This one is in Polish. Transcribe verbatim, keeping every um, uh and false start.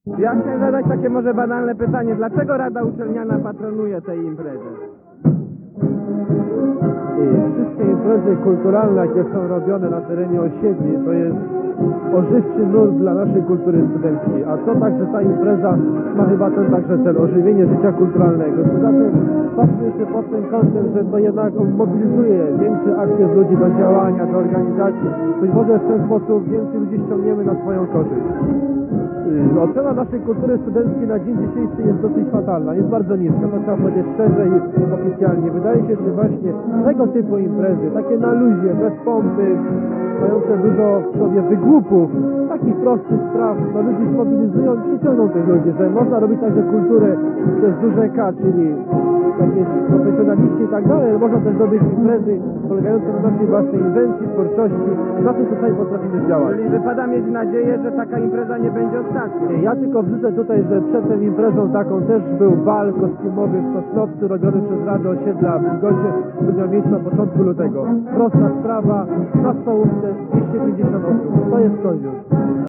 Ja chciałem zadać takie może banalne pytanie. Dlaczego Rada Uczelniana patronuje tej imprezy? I wszystkie imprezy kulturalne, jakie są robione na terenie osiedli, to jest ożywczy nurt dla naszej kultury studenckiej. A to także ta impreza ma chyba ten także cel, ożywienie życia kulturalnego. Poza tym patrzmy jeszcze pod tym kątem, że to jednak mobilizuje większy aktyw ludzi do działania, do organizacji. Być może w ten sposób więcej ludzi ściągniemy na swoją korzyść. Yy, Ocena naszej kultury studenckiej na dzień dzisiejszy jest dosyć fatalna, jest bardzo niska, to trzeba powiedzieć szczerze i oficjalnie. Wydaje się, że właśnie tego typu imprezy, takie na luzie, bez pompy, mające dużo w sobie wygłupów, takich prostych spraw, no ludzi zmobilizują i przyciągną tych ludzi, że można robić także kulturę przez duże K, czyli jakieś profesjonaliści i tak dalej, ale można też robić imprezy polegające na naszej własnej inwencji, twórczości, na tym, co sami potrafimy działać. Czyli wypada mieć nadzieję, że taka impreza nie będzie ostatnią. Ja tylko wrzucę tutaj, że przed tą imprezą taką też był bal kostiumowy w Sosnowcu robiony przez Radę Osiedla w Wilgocie, który miał miejsce na początku lutego. Prosta sprawa, na stołówce dwieście pięćdziesiąt osób. To jest coś już.